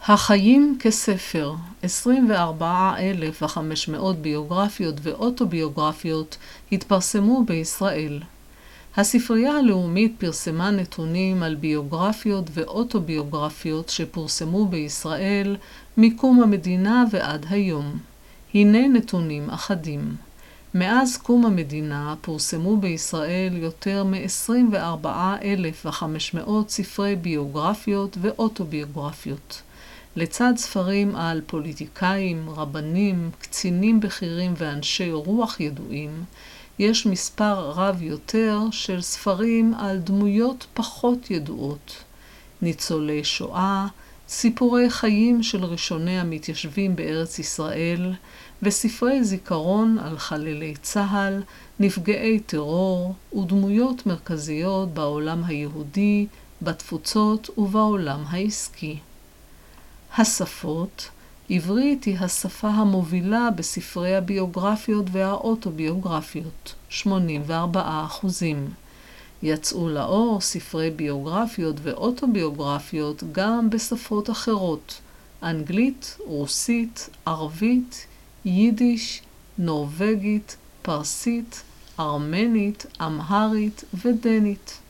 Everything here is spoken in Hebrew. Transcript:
החיים כספר, 24,500 ביוגרפיות ואוטוביוגרפיות התפרסמו בישראל. הספרייה הלאומית פרסמה נתונים על ביוגרפיות ואוטוביוגרפיות שפורסמו בישראל מקום המדינה ועד היום. הנה נתונים אחדים. מאז קום המדינה פורסמו בישראל יותר מ-24,500 ספרי ביוגרפיות ואוטוביוגרפיות. לצד ספרים על פוליטיקאים, רבנים, קצינים בכירים ואנשי רוח ידועים, יש מספר רב יותר של ספרים על דמויות פחות ידועות. ניצולי שואה, סיפורי חיים של ראשוני המתיישבים בארץ ישראל, וספרי זיכרון על חללי צה"ל, נפגעי טרור ודמויות מרכזיות בעולם היהודי, בתפוצות ובעולם העסקי. השפות, עברית היא השפה המובילה בספרי הביוגרפיות והאוטוביוגרפיות, 84%. יצאו לאור ספרי ביוגרפיות ואוטוביוגרפיות גם בשפות אחרות, אנגלית, רוסית, ערבית, יידיש, נורווגית, פרסית, ארמנית, אמהרית ודנית.